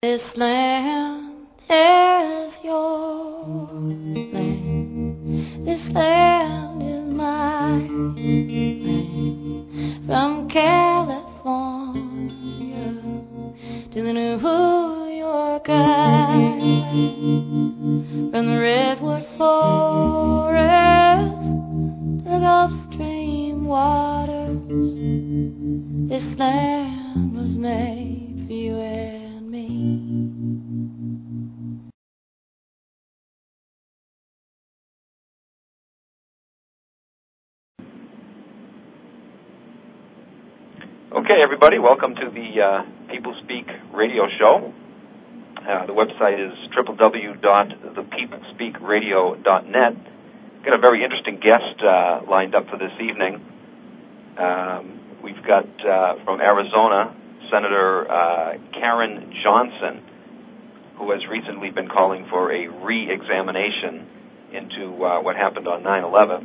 This land is your land. This land is my land. From California to the New York Island. From the redwood forest to the Gulf Stream waters. This land was made for you and me. Okay, everybody, welcome to the People Speak radio show. The website is www.thepeoplespeakradio.net. Got a very interesting guest lined up for this evening. We've got from Arizona, Senator Karen Johnson, who has recently been calling for a re-examination into what happened on 9/11.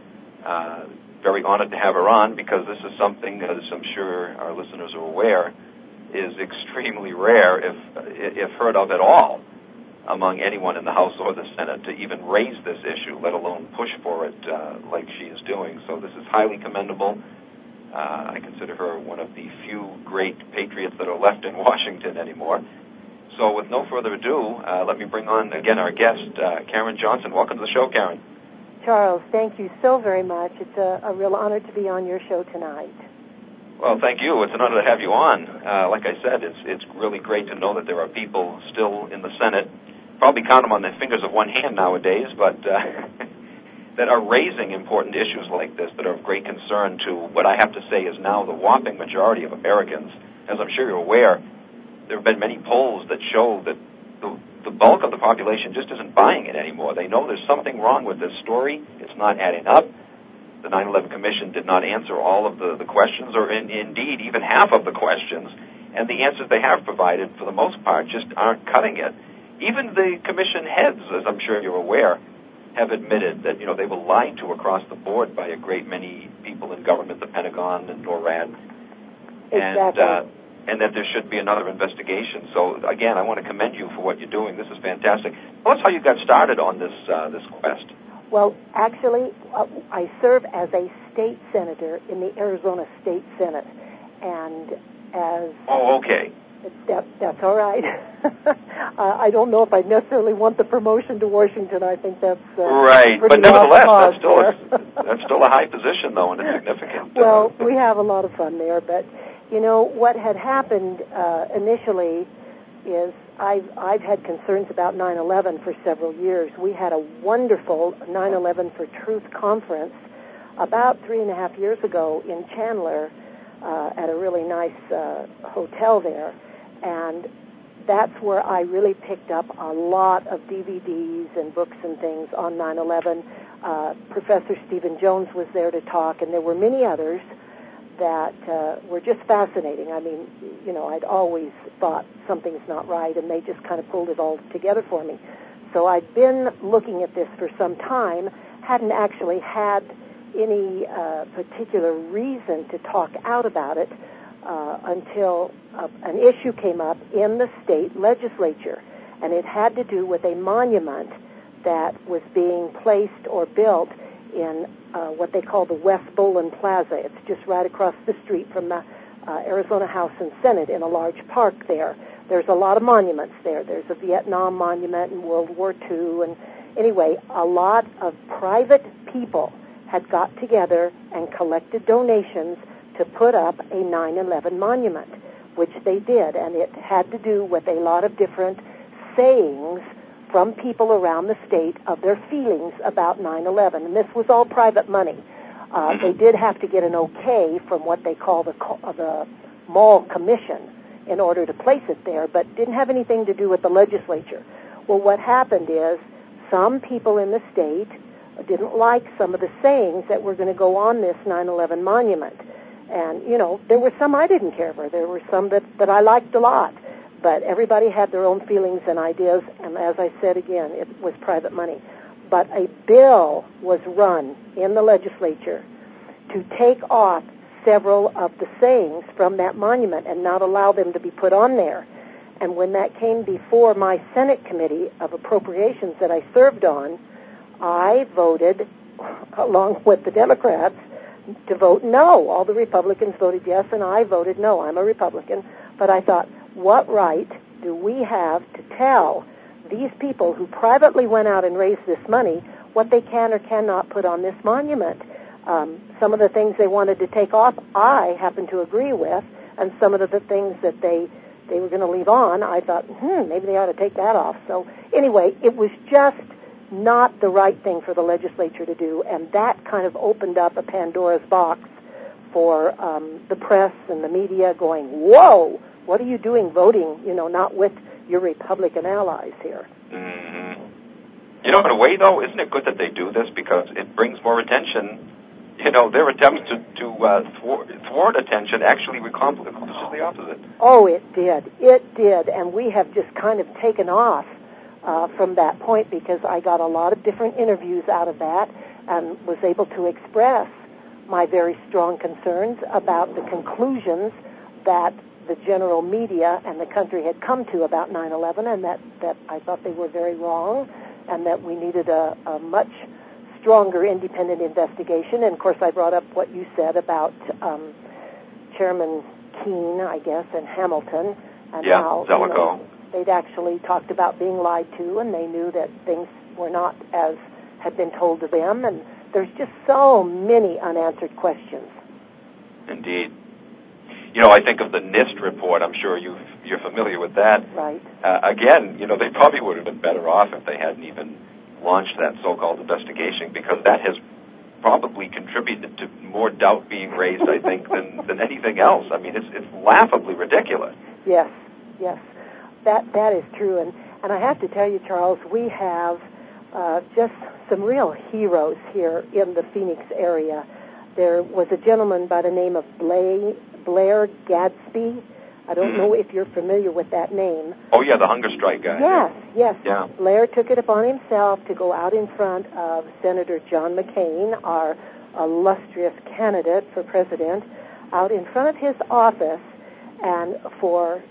Very honored to have her on because this is something, as I'm sure our listeners are aware, is extremely rare, if heard of at all, among anyone in the House or the Senate to even raise this issue, let alone push for it like she is doing. So this is highly commendable. I consider her one of the few great patriots that are left in Washington anymore. So with no further ado, let me bring on again our guest, Karen Johnson. Welcome to the show, Karen. Charles, thank you so very much. It's a real honor to be on your show tonight. Well, thank you. It's an honor to have you on. Like I said, it's really great to know that there are people still in the Senate, probably count them on the fingers of one hand nowadays, but that are raising important issues like this that are of great concern to what I have to say is now the whopping majority of Americans. As I'm sure you're aware, there have been many polls that show that the bulk of the population just isn't buying it anymore. They know there's something wrong with this story. It's not adding up. The 9/11 Commission did not answer all of the questions, or indeed even half of the questions, and the answers they have provided, for the most part, just aren't cutting it. Even the Commission heads, as I'm sure you're aware, have admitted that, they were lied to across the board by a great many people in government, the Pentagon and NORAD. Exactly. And that there should be another investigation. So, again, I want to commend you for what you're doing. This is fantastic. Tell us how you got started on this quest. Well, actually, I serve as a state senator in the Arizona State Senate. And as... Oh, okay. That's all right. I don't know if I necessarily want the promotion to Washington. I think that's right, but nevertheless, that's still a high position, though, and a significant... Well, we have a lot of fun there, but... what had happened initially is I've had concerns about 9/11 for several years. We had a wonderful 9/11 for Truth conference about 3.5 years ago in Chandler at a really nice hotel there, and that's where I really picked up a lot of DVDs and books and things on 9/11. Professor Stephen Jones was there to talk, and there were many others that were just fascinating. I mean, I'd always thought something's not right, and they just kind of pulled it all together for me. So I'd been looking at this for some time, hadn't actually had any particular reason to talk out about it until an issue came up in the state legislature, and it had to do with a monument that was being placed or built in what they call the West Bolin Plaza. It's just right across the street from the Arizona House and Senate in a large park there. There's a lot of monuments there. There's a Vietnam monument and World War II. And anyway, a lot of private people had got together and collected donations to put up a 9/11 monument, which they did. And it had to do with a lot of different sayings from people around the state of their feelings about 9/11. And this was all private money. They did have to get an okay from what they call the Mall Commission in order to place it there, but didn't have anything to do with the legislature. Well, what happened is some people in the state didn't like some of the sayings that were going to go on this 9/11 monument. And, there were some I didn't care for. There were some that I liked a lot. But everybody had their own feelings and ideas, and as I said again, it was private money. But a bill was run in the legislature to take off several of the sayings from that monument and not allow them to be put on there. And when that came before my Senate Committee of Appropriations that I served on, I voted, along with the Democrats, to vote no. All the Republicans voted yes, and I voted no. I'm a Republican. But I thought, what right do we have to tell these people who privately went out and raised this money what they can or cannot put on this monument? Some of the things they wanted to take off, I happen to agree with, and some of the things that they were going to leave on, I thought, maybe they ought to take that off. So anyway, it was just not the right thing for the legislature to do, and that kind of opened up a Pandora's box for the press and the media going, whoa, what are you doing voting, not with your Republican allies here? Mm-hmm. In a way, though, isn't it good that they do this because it brings more attention? Their attempts to thwart attention actually accomplishes the opposite. Oh, it did, and we have just kind of taken off from that point because I got a lot of different interviews out of that and was able to express my very strong concerns about the conclusions that the general media and the country had come to about 9/11, and that I thought they were very wrong, and that we needed a much stronger independent investigation. And, of course, I brought up what you said about Chairman Keene, I guess, and Hamilton, and how Zellico. They'd actually talked about being lied to, and they knew that things were not as had been told to them, and there's just so many unanswered questions. Indeed. I think of the NIST report. I'm sure you're familiar with that. Right. Again, they probably would have been better off if they hadn't even launched that so-called investigation, because that has probably contributed to more doubt being raised, I think, than anything else. I mean, it's laughably ridiculous. Yes. That is true. And I have to tell you, Charles, we have just some real heroes here in the Phoenix area. There was a gentleman by the name of Blair Gadsby. I don't know if you're familiar with that name. Oh, yeah, the hunger strike guy. Yes. Yeah. Blair took it upon himself to go out in front of Senator John McCain, our illustrious candidate for president, out in front of his office, and for,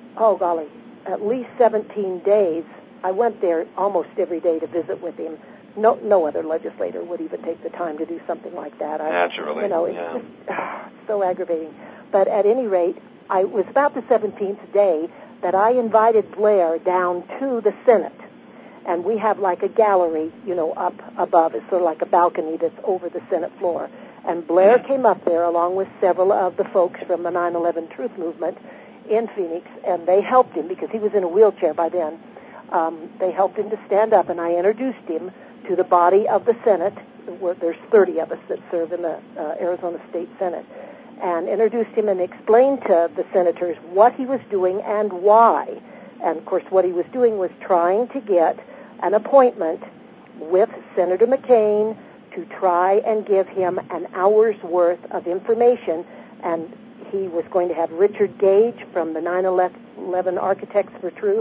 at least 17 days, I went there almost every day to visit with him. No other legislator would even take the time to do something like that. Naturally. It's just so aggravating. But at any rate, it was about the 17th day that I invited Blair down to the Senate. And we have like a gallery, up above. It's sort of like a balcony that's over the Senate floor. And Blair came up there along with several of the folks from the 9/11 Truth Movement in Phoenix, and they helped him because he was in a wheelchair by then. They helped him to stand up, and I introduced him to the body of the Senate. There's 30 of us that serve in the Arizona State Senate, and introduced him and explained to the senators what he was doing and why. And, of course, what he was doing was trying to get an appointment with Senator McCain to try and give him an hour's worth of information. And he was going to have Richard Gage from the 9/11 Architects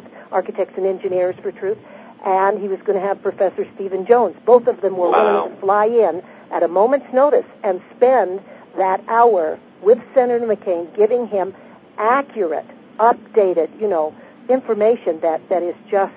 and Engineers for Truth, and he was going to have Professor Stephen Jones. Both of them were willing to fly in at a moment's notice and spend that hour with Senator McCain, giving him accurate, updated, information that is just,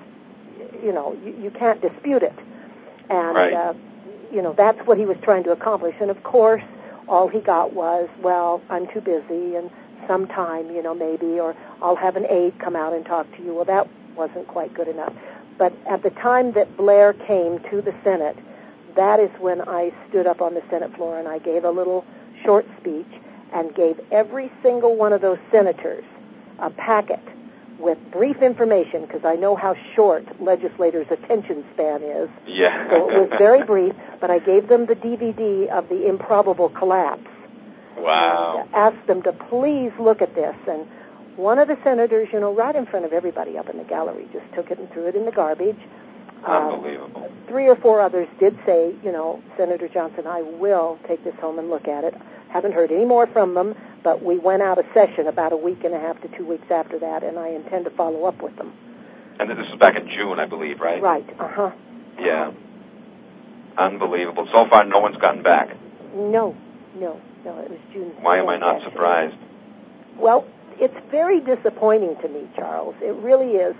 you can't dispute it. And, right. That's what he was trying to accomplish. And, of course, all he got was, I'm too busy, and sometime, maybe, or I'll have an aide come out and talk to you. Well, that wasn't quite good enough. But at the time that Blair came to the Senate, that is when I stood up on the Senate floor and I gave a little short speech and gave every single one of those senators a packet with brief information, because I know how short legislators' attention span is. Yeah. So it was very brief, but I gave them the DVD of the improbable collapse. Wow. And asked them to please look at this. And one of the senators, right in front of everybody up in the gallery, just took it and threw it in the garbage. Unbelievable. 3 or 4 others did say, Senator Johnson, I will take this home and look at it. Haven't heard any more from them, but we went out of session about a week and a half to 2 weeks after that, and I intend to follow up with them. And this was back in June, I believe, right? Right, Yeah. Unbelievable. So far, no one's gotten back. No, it was June. Why am I not surprised? Well, it's very disappointing to me, Charles. It really is.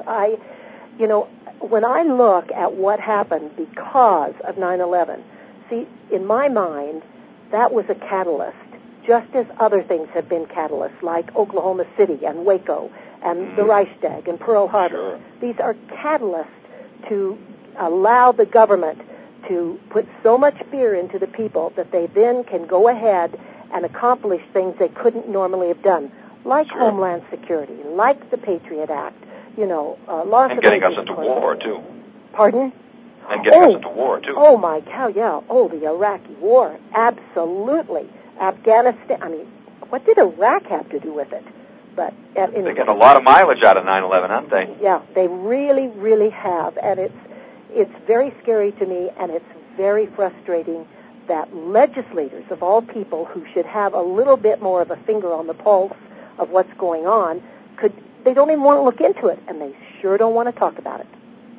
When I look at what happened because of 9/11, see, in my mind, that was a catalyst, just as other things have been catalysts, like Oklahoma City and Waco and the Reichstag and Pearl Harbor. Sure. These are catalysts to allow the government to put so much fear into the people that they then can go ahead and accomplish things they couldn't normally have done, like Sure. Homeland Security, like the Patriot Act, lots And of getting us things. into war, too. Pardon? And getting us into war, too. Oh, my cow, yeah. Oh, the Iraqi war, absolutely. Afghanistan, I mean, what did Iraq have to do with it? But anyway. They get a lot of mileage out of 9/11, aren't they? Yeah, they really, really have, and it's very scary to me, and it's very frustrating that legislators of all people who should have a little bit more of a finger on the pulse of what's going on, they don't even want to look into it, and they sure don't want to talk about it.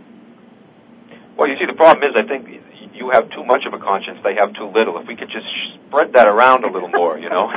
Well, you see, the problem is, I think you have too much of a conscience, they have too little. If we could just spread that around a little more,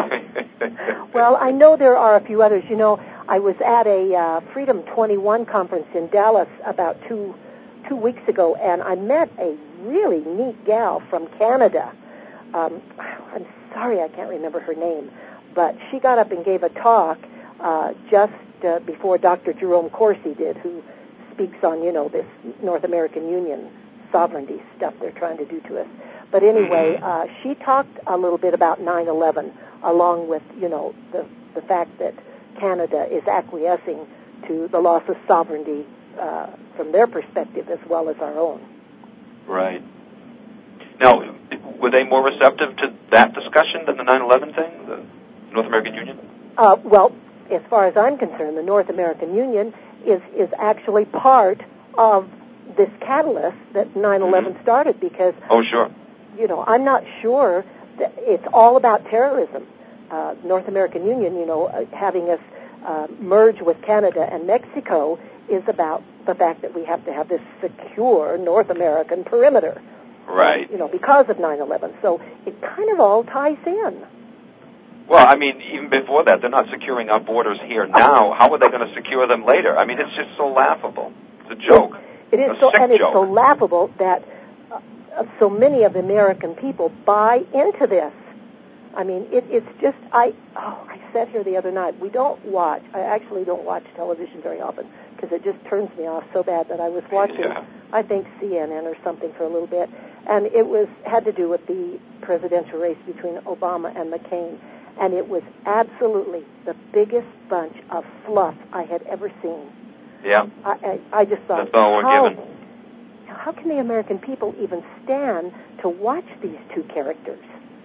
Well, I know there are a few others. I was at a Freedom 21 conference in Dallas about two weeks ago, and I met a really neat gal from Canada. I'm sorry I can't remember her name, but she got up and gave a talk just before Dr. Jerome Corsi did, who speaks on, this North American Union sovereignty stuff they're trying to do to us. But anyway, she talked a little bit about 9/11, along with, the fact that Canada is acquiescing to the loss of sovereignty from their perspective as well as our own. Right. Now, were they more receptive to that discussion than the 9/11 thing, the North American Union? Well, as far as I'm concerned, the North American Union is actually part of this catalyst that 9/11 started, because Oh, sure. I'm not sure that it's all about terrorism. North American Union, having us merge with Canada and Mexico is about the fact that we have to have this secure North American perimeter. Right. Because of 9/11. So it kind of all ties in. Well, I mean, even before that, they're not securing our borders here now. How are they going to secure them later? I mean, it's just so laughable. It's a joke. It is it's so laughable that so many of the American people buy into this. I mean, it's just, I sat here the other night. I actually don't watch television very often because it just turns me off so bad that I was watching, I think, CNN or something for a little bit. And it had to do with the presidential race between Obama and McCain. And it was absolutely the biggest bunch of fluff I had ever seen. Yeah. I just thought, that's all we're given. How can the American people even stand to watch these two characters?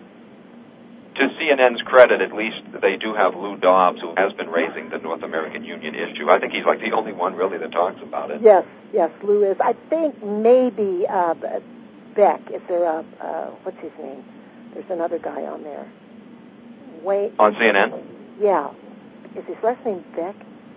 To CNN's credit, at least they do have Lou Dobbs, who has been raising the North American Union issue. I think he's like the only one really that talks about it. Yes, Lou is. I think maybe Beck. Is there what's his name? There's another guy on there. Wait. On CNN? Yeah. Is his last name Beck?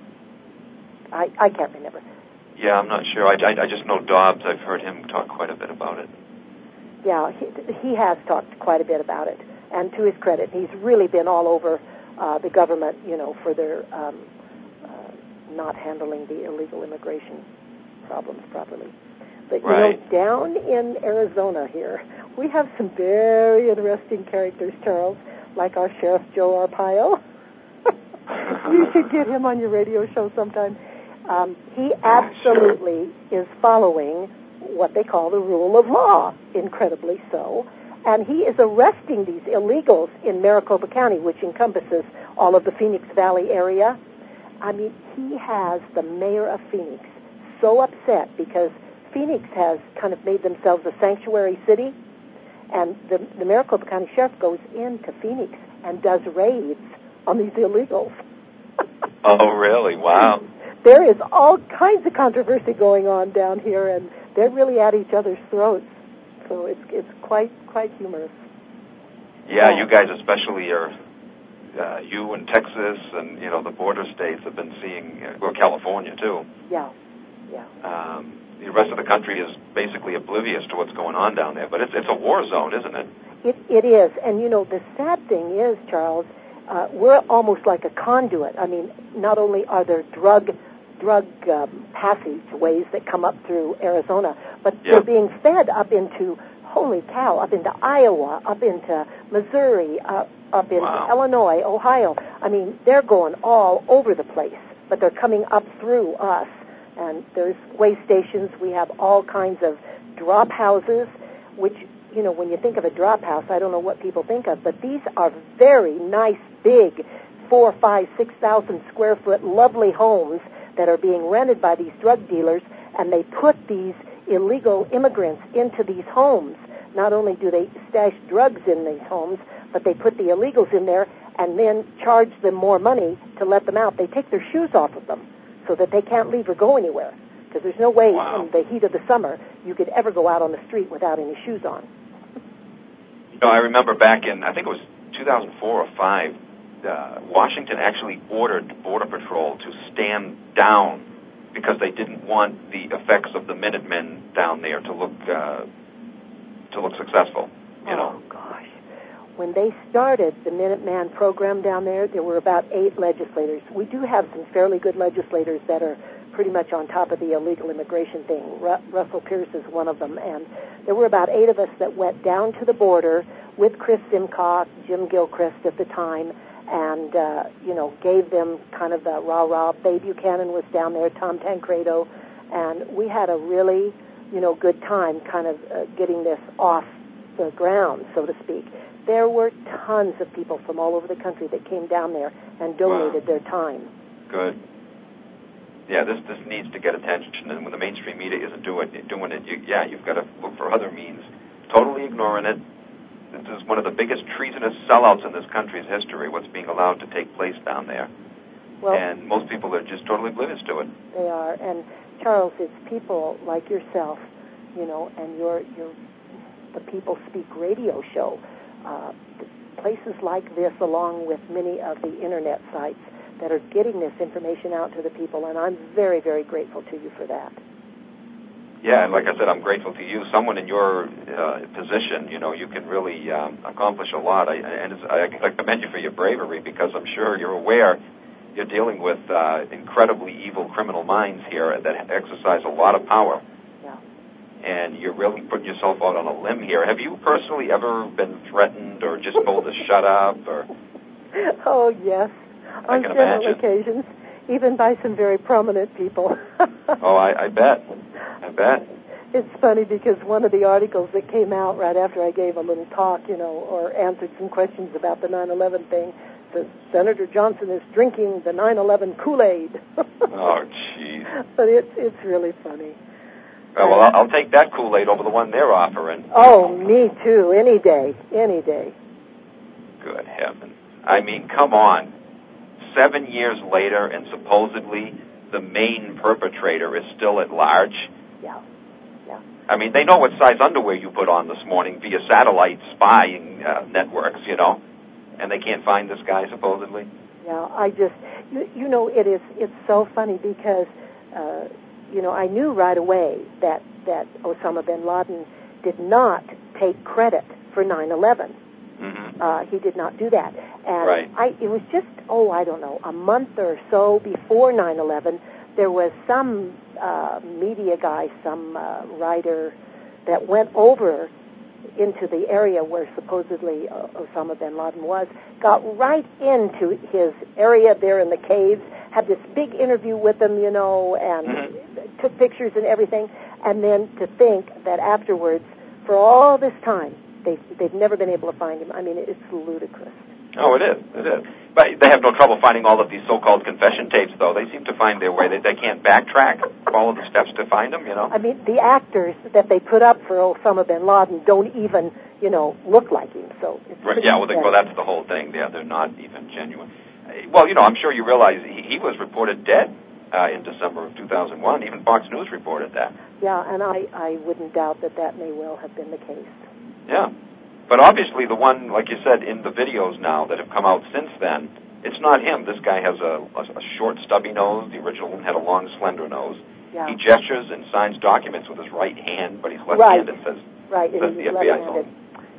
I can't remember. Yeah, I'm not sure. I just know Dobbs. I've heard him talk quite a bit about it. Yeah, he has talked quite a bit about it. And to his credit, he's really been all over the government, for their not handling the illegal immigration problems properly. But, down in Arizona here, we have some very interesting characters, Charles, like our Sheriff Joe Arpaio. You should get him on your radio show sometime. He absolutely is following what they call the rule of law, incredibly so. And he is arresting these illegals in Maricopa County, which encompasses all of the Phoenix Valley area. I mean, he has the mayor of Phoenix so upset because Phoenix has kind of made themselves a sanctuary city, and the Maricopa County Sheriff goes into Phoenix and does raids on these illegals. Oh, really? Wow. There is all kinds of controversy going on down here, and they're really at each other's throats. So it's quite humorous. Yeah, you guys especially are, you and Texas and, the border states have been seeing, California too. Yeah. The rest of the country is basically oblivious to what's going on down there, but it's a war zone, isn't it? It is, and the sad thing is, Charles, we're almost like a conduit. I mean, not only are there drug passageways that come up through Arizona, but they're being fed up into, holy cow, up into Iowa, up into Missouri, up into Illinois, Ohio. I mean, they're going all over the place, but they're coming up through us. And there's way stations. We have all kinds of drop houses, which, you know, when you think of a drop house, I don't know what people think of, but these are very nice, big, 4,000, 5,000, 6,000 square foot, lovely homes that are being rented by these drug dealers, and they put these illegal immigrants into these homes. Not only do they stash drugs in these homes, but they put the illegals in there and then charge them more money to let them out. They take their shoes off of them so that they can't leave or go anywhere, because there's no way in the heat of the summer you could ever go out on the street without any shoes on. You know, I remember back in, I think it was 2004 or 5, Washington actually ordered Border Patrol to stand down because they didn't want the effects of the Minutemen down there to look successful. You know. Oh gosh! When they started the Minuteman program down there were about 8 legislators. We do have some fairly good legislators that are pretty much on top of the illegal immigration thing. Russell Pierce is one of them, and there were about 8 of us that went down to the border with Chris Simcock, Jim Gilchrist at the time, and, gave them kind of the rah-rah. Babe Buchanan was down there, Tom Tancredo, and we had a really, good time kind of getting this off the ground, so to speak. There were tons of people from all over the country that came down there and donated their time. Good. Yeah, this needs to get attention, and when the mainstream media isn't doing it, you've got to look for other means. Totally ignoring it. This is one of the biggest treasonous sellouts in this country's history, what's being allowed to take place down there. Well, and most people are just totally oblivious to it. They are. And, Charles, it's people like yourself, and the People Speak radio show, places like this, along with many of the Internet sites that are getting this information out to the people, and I'm very, very grateful to you for that. Yeah, and like I said, I'm grateful to you. Someone in your position, you can really accomplish a lot. I commend you for your bravery, because I'm sure you're aware you're dealing with incredibly evil criminal minds here that exercise a lot of power. Yeah. And you're really putting yourself out on a limb here. Have you personally ever been threatened or just told to shut up? Or? Oh, yes. On several occasions, even by some very prominent people. Oh, I bet. It's funny because one of the articles that came out right after I gave a little talk, or answered some questions about the 9/11 thing, that Senator Johnson is drinking the 9/11 Kool-Aid. Oh, jeez. But it's really funny. Well, I'll take that Kool-Aid over the one they're offering. Oh, me too. Any day. Good heavens. I mean, come on. 7 years later, and supposedly the main perpetrator is still at large. Yeah. I mean, they know what size underwear you put on this morning via satellite spying networks, and they can't find this guy, supposedly. Yeah, I just, it's so funny because, I knew right away that Osama bin Laden did not take credit for 9/11. Mm-hmm. He did not do that. And right. It was just, I don't know, a month or so before 9/11, there was some media guy, some writer that went over into the area where supposedly Osama bin Laden was, got right into his area there in the caves, had this big interview with him, and mm-hmm. took pictures and everything, and then to think that afterwards, for all this time, they've never been able to find him. I mean, it's ludicrous. Oh, it is. But they have no trouble finding all of these so-called confession tapes, though. They seem to find their way. They can't backtrack, follow the steps to find them, I mean, the actors that they put up for Osama bin Laden don't even, look like him. So it's that's the whole thing. Yeah, they're not even genuine. Well, I'm sure you realize he was reported dead in December of 2001. Even Fox News reported that. Yeah, and I wouldn't doubt that may well have been the case. Yeah. But obviously the one, like you said, in the videos now that have come out since then, it's not him. This guy has a short, stubby nose. The original one had a long, slender nose. Yeah. He gestures and signs documents with his right hand, but he's left-handed, says the FBI.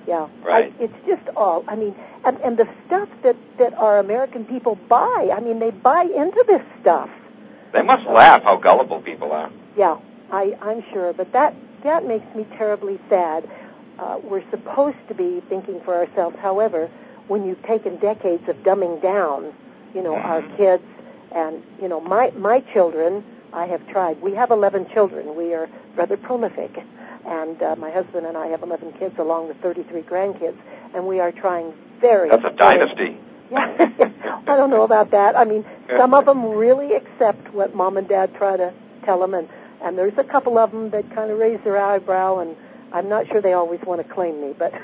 Yeah. Right. It's just all, I mean, and the stuff that our American people buy, I mean, they buy into this stuff. They must laugh how gullible people are. Yeah, I'm sure. But that makes me terribly sad. We're supposed to be thinking for ourselves. However, when you've taken decades of dumbing down, our kids and, my children, I have tried. We have 11 children. We are rather prolific. And my husband and I have 11 kids along with 33 grandkids. And we are trying very That's a dynasty. Yeah. I don't know about that. I mean, some of them really accept what Mom and Dad try to tell them. And there's a couple of them that kind of raise their eyebrow, and I'm not sure they always want to claim me, but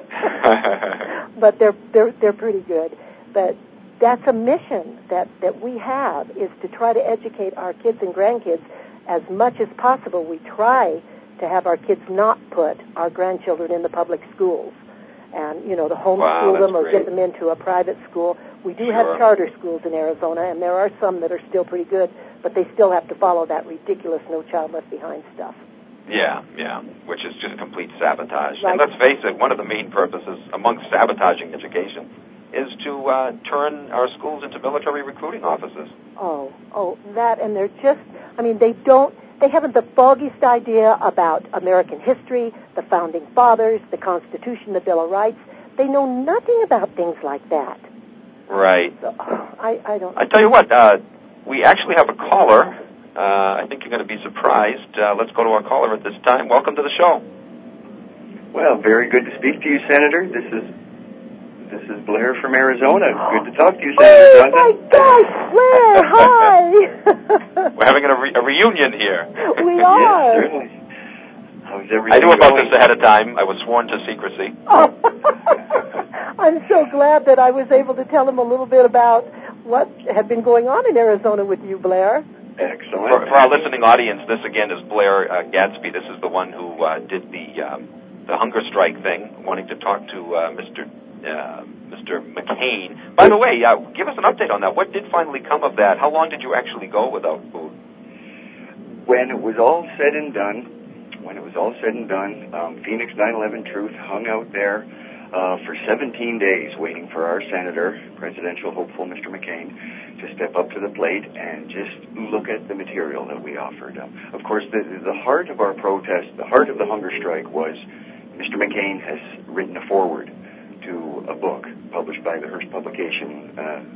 but they're pretty good. But that's a mission that we have, is to try to educate our kids and grandkids as much as possible. We try to have our kids not put our grandchildren in the public schools and, to homeschool them or great. get them into a private school. We do have charter schools in Arizona, and there are some that are still pretty good, but they still have to follow that ridiculous No Child Left Behind stuff. Yeah, which is just complete sabotage. Right. And let's face it, one of the main purposes amongst sabotaging education is to turn our schools into military recruiting offices. Oh, that, and they're just, I mean, they haven't the foggiest idea about American history, the Founding Fathers, the Constitution, the Bill of Rights. They know nothing about things like that. Right. So, I don't know. I tell you what, we actually have a caller. I think you're going to be surprised. Let's go to our caller at this time. Welcome to the show. Well, very good to speak to you, Senator. This is Blair from Arizona. Good to talk to you, Senator Johnson. Oh, my gosh, Blair, hi. We're having a reunion here. We are. Yes, certainly. How's everything I knew about going? this ahead of time. I was sworn to secrecy. Oh. I'm so glad that I was able to tell him a little bit about what had been going on in Arizona with you, Blair. Excellent. For our listening audience, this again is Blair Gadsby. This is the one who did the hunger strike thing, wanting to talk to Mr. McCain. By the way, give us an update on that. What did finally come of that? How long did you actually go without food? When it was all said and done, Phoenix 9/11 Truth hung out there for 17 days waiting for our senator, presidential hopeful Mr. McCain, to step up to the plate and just look at the material that we offered. Of course, the heart of our protest, the heart of the hunger strike was Mr. McCain has written a foreword to a book published by the Hearst publication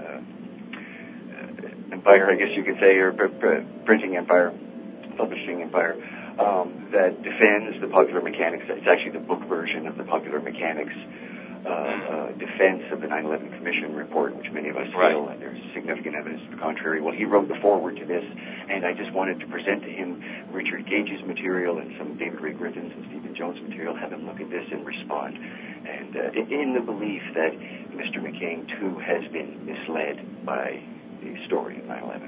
empire, I guess you could say, or printing empire, publishing empire, that defends the Popular Mechanics. It's actually the book version of the Popular Mechanics defense of the 9/11 Commission report, which many of us feel that there's significant evidence to the contrary. Well, he wrote the foreword to this, and I just wanted to present to him Richard Gage's material and some David Ray Griffin's and Stephen Jones' material, have him look at this and respond. And in the belief that Mr. McCain, too, has been misled by the story of 9/11.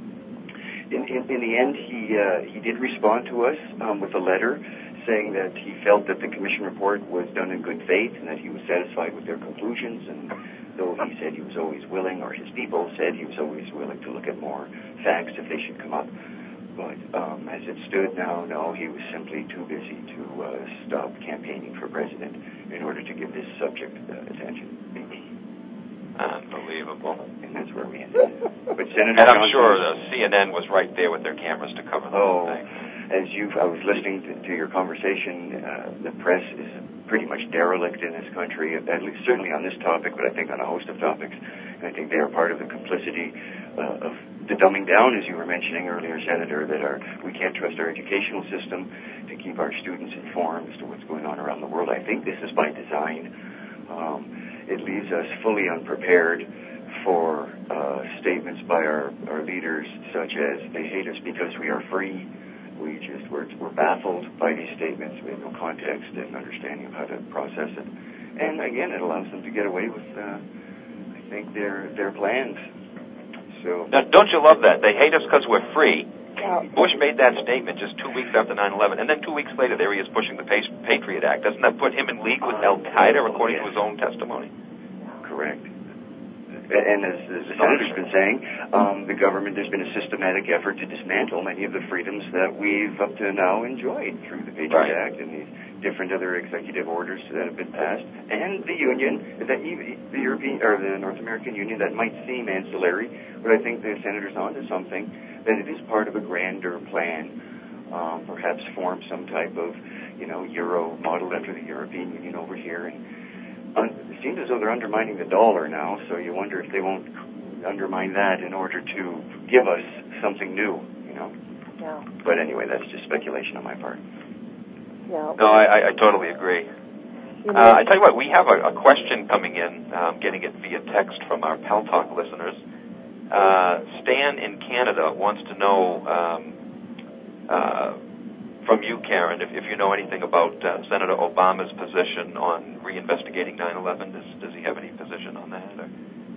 In the end, he did respond to us with a letter saying that he felt that the commission report was done in good faith and that he was satisfied with their conclusions, and though he said he was always willing, or his people said he was always willing to look at more facts if they should come up. But as it stood now, no, he was simply too busy to stop campaigning for president in order to give this subject attention. Unbelievable. And that's where we ended. But Senator and I'm Johnson, sure the CNN was right there with their cameras to cover the whole thing. I was listening to your conversation, the press is pretty much derelict in this country, at least certainly on this topic, but I think on a host of topics. And I think they are part of the complicity of the dumbing down, as you were mentioning earlier, Senator, that we can't trust our educational system to keep our students informed as to what's going on around the world. I think this is by design. It leaves us fully unprepared for statements by our leaders such as they hate us because we are free. We're baffled by these statements. We have no context and understanding of how to process it. And again, it allows them to get away with, I think, their plans. So now, don't you love that? They hate us because we're free. Yeah. Bush made that statement just 2 weeks after 9/11, and then 2 weeks later, there he is pushing the Patriot Act. Doesn't that put him in league with Al-Qaeda, according to his own testimony? Correct. And as the Senator's been saying, the government, there's been a systematic effort to dismantle many of the freedoms that we've up to now enjoyed through the Patriot Act and different other executive orders that have been passed, and the union, the European or the North American Union, that might seem ancillary, but I think the senator's onto something, that it is part of a grander plan, perhaps form some type of, euro model after the European Union over here. And it seems as though they're undermining the dollar now, so you wonder if they won't undermine that in order to give us something new, Yeah. But anyway, that's just speculation on my part. Yeah. No, I totally agree. I tell you what, we have a question coming in, getting it via text from our Pal Talk listeners. Stan in Canada wants to know from you, Karen, if you know anything about Senator Obama's position on reinvestigating 9/11. Does he have any position on that? Or?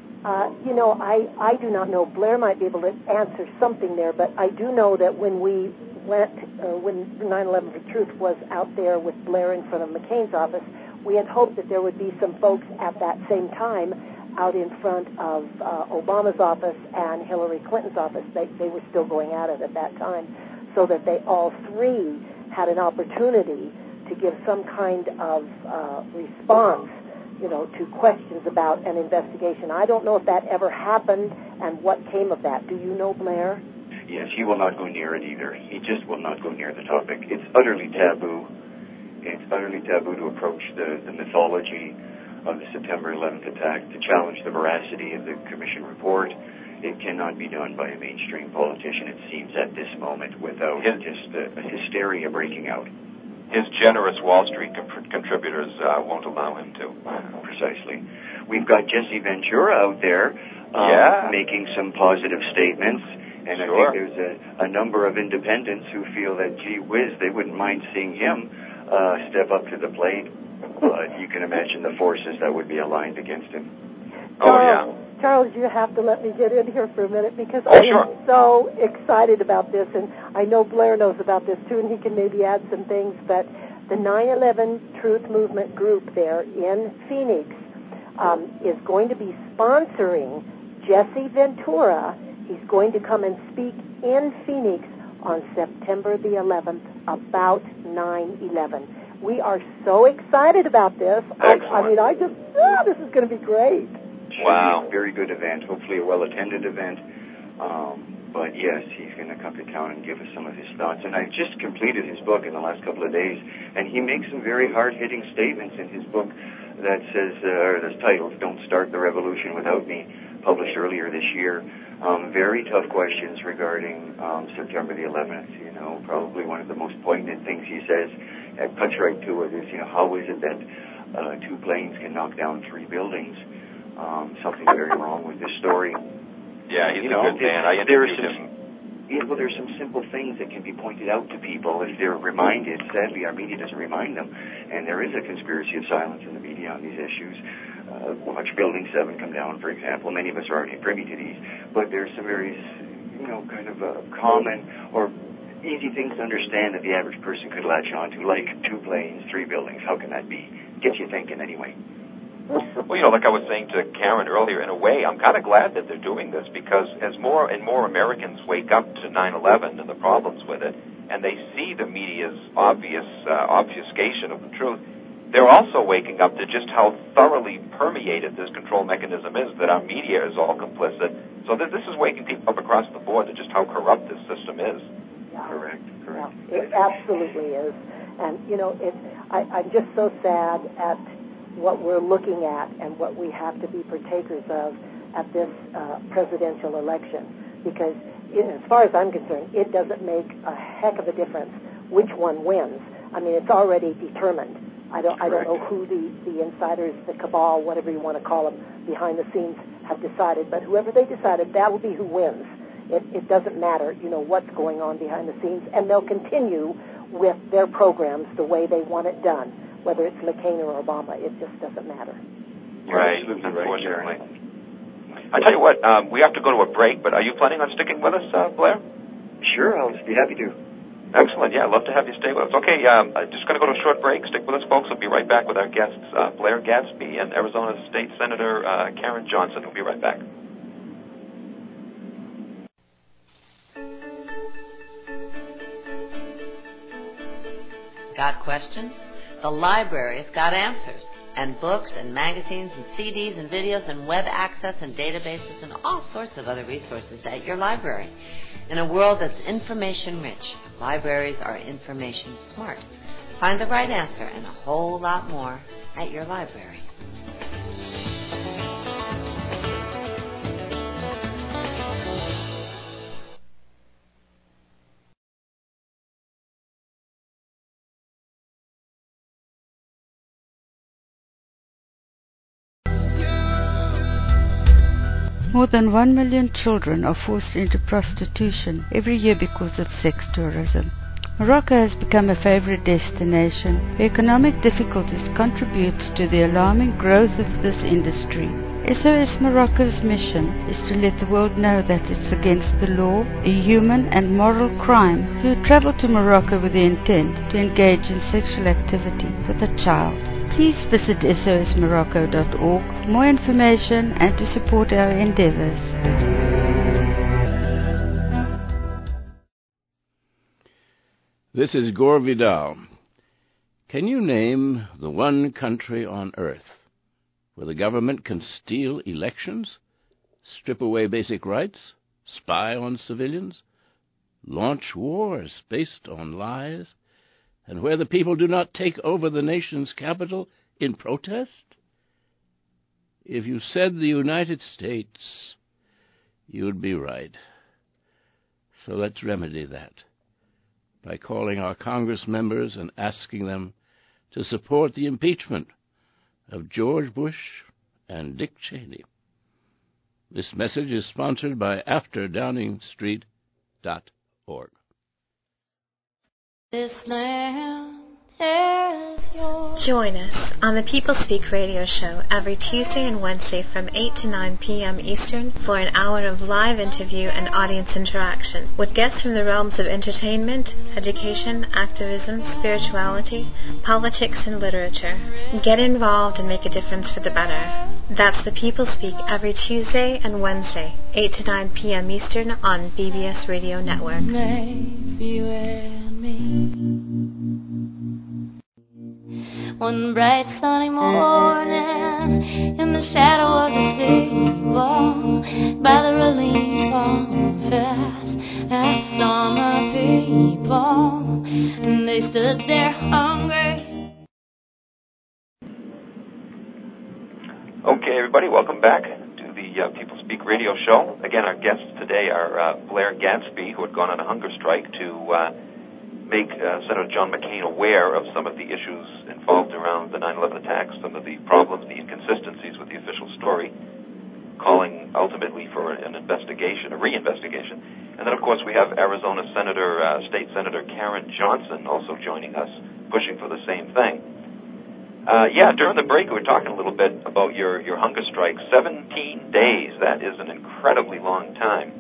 I do not know. Blair might be able to answer something there, but I do know that when we went, when 9/11 for Truth was out there with Blair in front of McCain's office, we had hoped that there would be some folks at that same time out in front of Obama's office and Hillary Clinton's office. They were still going at it at that time, so that they all three had an opportunity to give some kind of response, to questions about an investigation. I don't know if that ever happened and what came of that. Do you know, Blair? Yes, he will not go near it either. He just will not go near the topic. It's utterly taboo. It's utterly taboo to approach the mythology of the September 11th attack, to challenge the veracity of the commission report. It cannot be done by a mainstream politician, it seems, at this moment, without just a hysteria breaking out. His generous Wall Street contributors won't allow him to. Precisely. We've got Jesse Ventura out there making some positive statements, and sure. I think there's a number of independents who feel that, gee whiz, they wouldn't mind seeing him step up to the plate, but you can imagine the forces that would be aligned against him. Charles, you have to let me get in here for a minute, because I am so excited about this, and I know Blair knows about this too, and he can maybe add some things, but the 9/11 Truth Movement group there in Phoenix is going to be sponsoring Jesse Ventura. He's going to come and speak in Phoenix on September the 11th about 9/11. We are so excited about this. This is going to be great. Wow. Should be a very good event, hopefully a well-attended event. But yes, he's going to come to town and give us some of his thoughts. And I just completed his book in the last couple of days, and he makes some very hard-hitting statements in his book that says, that's titled, Don't Start the Revolution Without Me, published earlier this year. Very tough questions regarding September the 11th. Probably one of the most poignant things he says, and cuts right to it, is, how is it that two planes can knock down three buildings? Something's very wrong with this story. Yeah, he's a good man. I interviewed him. Yeah, well, there's some simple things that can be pointed out to people if they're reminded. Sadly, our media doesn't remind them, and there is a conspiracy of silence in the media on these issues. Watch Building 7 come down, for example. Many of us are already privy to these, but there's some very, kind of common or easy things to understand that the average person could latch on to, like two planes, three buildings. How can that be? Gets you thinking anyway. Well, like I was saying to Karen earlier, in a way, I'm kind of glad that they're doing this, because as more and more Americans wake up to 9/11 and the problems with it, and they see the media's obvious obfuscation of the truth, they're also waking up to just how thoroughly permeated this control mechanism is, that our media is all complicit. So this is waking people up across the board to just how corrupt this system is. Yeah. Correct. Yeah, it absolutely is. And, I'm just so sad at what we're looking at and what we have to be partakers of at this presidential election, because as far as I'm concerned, it doesn't make a heck of a difference which one wins. I mean, it's already determined. I don't know who the insiders, the cabal, whatever you want to call them, behind the scenes have decided, but whoever they decided, that will be who wins. It doesn't matter, what's going on behind the scenes, and they'll continue with their programs the way they want it done. Whether it's McCain or Obama, it just doesn't matter. Right, unfortunately. I tell you what, we have to go to a break, but are you planning on sticking with us, Blair? Sure, I'll be happy to. Excellent, yeah, I'd love to have you stay with us. Okay, I'm just going to go to a short break. Stick with us, folks. We'll be right back with our guests, Blair Gadsby and Arizona State Senator Karen Johnson. We'll be right back. Got questions? The library's got answers, and books and magazines and CDs and videos and web access and databases and all sorts of other resources at your library. In a world that's information rich, libraries are information smart. Find the right answer and a whole lot more at your library. More than 1 million children are forced into prostitution every year because of sex tourism. Morocco has become a favorite destination where economic difficulties contribute to the alarming growth of this industry. SOS Morocco's mission is to let the world know that it's against the law, a human and moral crime to travel to Morocco with the intent to engage in sexual activity with a child. Please visit sosmorocco.org for more information and to support our endeavors. This is Gore Vidal. Can you name the one country on earth where the government can steal elections, strip away basic rights, spy on civilians, launch wars based on lies, and where the people do not take over the nation's capital in protest? If you said the United States, you'd be right. So let's remedy that by calling our Congress members and asking them to support the impeachment of George Bush and Dick Cheney. This message is sponsored by AfterDowningstreet.org. This land is yours. Join us on the People Speak radio show every Tuesday and Wednesday from 8 to 9 p.m. Eastern for an hour of live interview and audience interaction with guests from the realms of entertainment, education, activism, spirituality, politics, and literature. Get involved and make a difference for the better. That's the People Speak every Tuesday and Wednesday, 8 to 9 p.m. Eastern on BBS Radio Network. Maybe you and me. One bright sunny morning, in the shadow of the steeple, by the rolling pond fast, I saw my people, and they stood there hungry. Okay, everybody, welcome back to the People Speak radio show. Again, our guests today are Blair Gadsby, who had gone on a hunger strike to make Senator John McCain aware of some of the issues involved around the 9/11 attacks, some of the problems, the inconsistencies with the official story, calling ultimately for an investigation, a reinvestigation. And then, of course, we have Arizona State Senator Karen Johnson also joining us, pushing for the same thing. During the break, we were talking a little bit about your hunger strike. 17 days. That is an incredibly long time.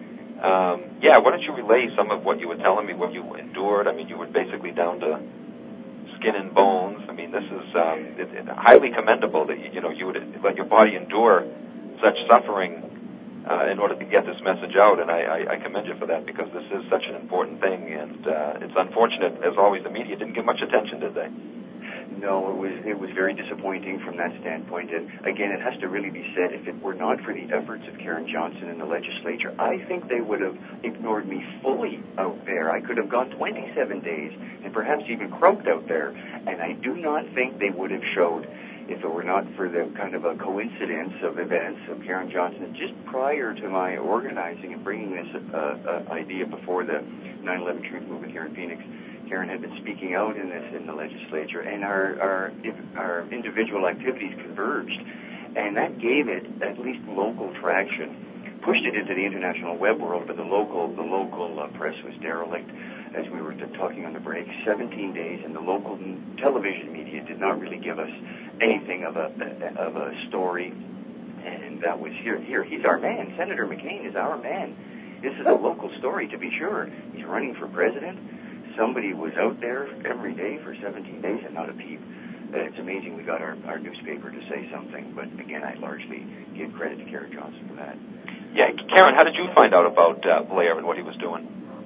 Why don't you relay some of what you were telling me, what you endured? I mean, you were basically down to skin and bones. I mean, this is highly commendable that you would let your body endure such suffering in order to get this message out, and I commend you for that, because this is such an important thing, and it's unfortunate, as always, the media didn't give much attention, did they? No, it was very disappointing from that standpoint. And again, it has to really be said, if it were not for the efforts of Karen Johnson in the legislature, I think they would have ignored me fully out there. I could have gone 27 days and perhaps even croaked out there. And I do not think they would have showed, if it were not for the kind of a coincidence of events of Karen Johnson just prior to my organizing and bringing this idea before the 9/11 Truth Movement here in Phoenix. Karen had been speaking out in the legislature, and our individual activities converged, and that gave it at least local traction, pushed it into the international web world, but the local press was derelict, as we were talking on the break. 17 days, and the local television media did not really give us anything of a story, and that was here. He's our man. Senator McCain is our man. This is a local story, to be sure. He's running for president. Somebody was out there every day for 17 days and not a peep. It's amazing we got our newspaper to say something, but again, I largely give credit to Karen Johnson for that. Yeah, Karen, how did you find out about Blair and what he was doing?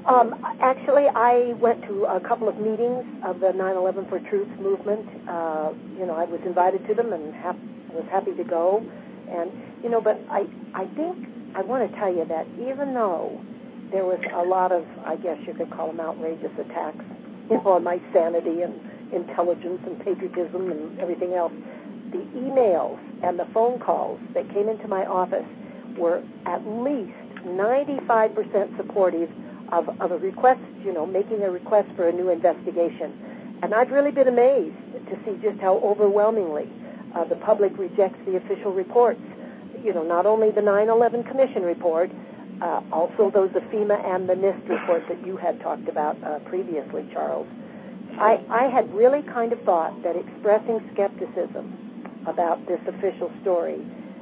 Actually, I went to a couple of meetings of the 9/11 for Truth movement. I was invited to them and was happy to go. And, but I think I want to tell you that even though there was a lot of, I guess you could call them outrageous attacks, on my sanity and intelligence and patriotism and everything else, the emails and the phone calls that came into my office were at least 95% supportive of a request, making a request for a new investigation. And I've really been amazed to see just how overwhelmingly the public rejects the official reports. Not only the 9/11 Commission report, also those of FEMA and the NIST report that you had talked about previously, Charles. I had really kind of thought that expressing skepticism about this official story,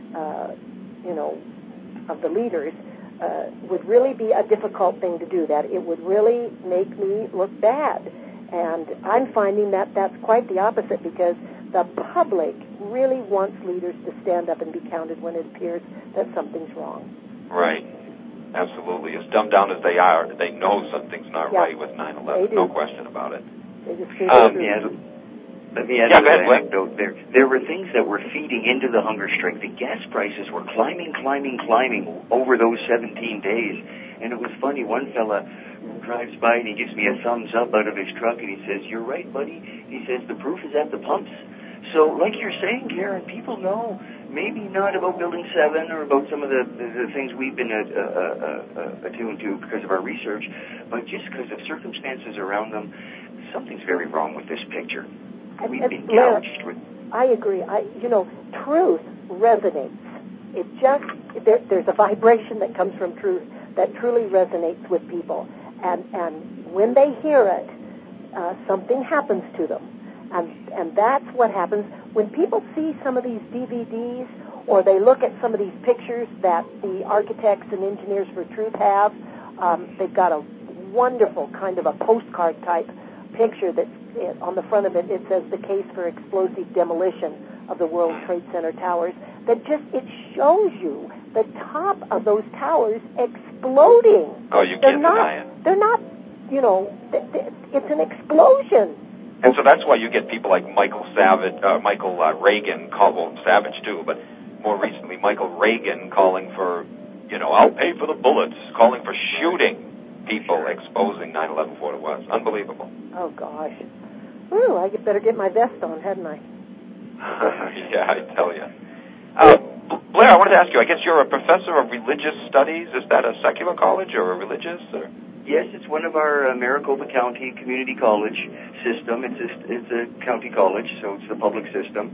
of the leaders, would really be a difficult thing to do, that it would really make me look bad. And I'm finding that that's quite the opposite, because the public really wants leaders to stand up and be counted when it appears that something's wrong. Right. Absolutely. As dumbed down as they are, they know something's not right with 9/11. No question about it. They just Let me add an anecdote there. There were things that were feeding into the hunger strike. The gas prices were climbing over those 17 days. And it was funny, one fella drives by and he gives me a thumbs up out of his truck and he says, "You're right, buddy." He says, "The proof is at the pumps." So like you're saying, Karen, people know, maybe not about Building 7 or about some of the things we've been attuned to because of our research, but just because of circumstances around them, something's very wrong with this picture. We've been gouged with. I agree. Truth resonates. It just, there's a vibration that comes from truth that truly resonates with people. And when they hear it, something happens to them. And that's what happens when people see some of these DVDs, or they look at some of these pictures that the architects and engineers for truth have. They've got a wonderful kind of a postcard type picture that on the front of it, it says the case for explosive demolition of the World Trade Center towers. That just, it shows you the top of those towers exploding. Oh, you can't deny it. They're not, it's an explosion. And so that's why you get people like Michael Reagan, Savage too, but more recently Michael Reagan calling for, I'll pay for the bullets, calling for shooting people, exposing 9/11 for what it was. Unbelievable. Oh, gosh. Ooh, I better get my vest on, hadn't I? Yeah, I tell you. Blair, I wanted to ask you, I guess you're a professor of religious studies. Is that a secular college or a religious? Or? Yes, it's one of our Maricopa County Community College system. It's a county college, so it's the public system.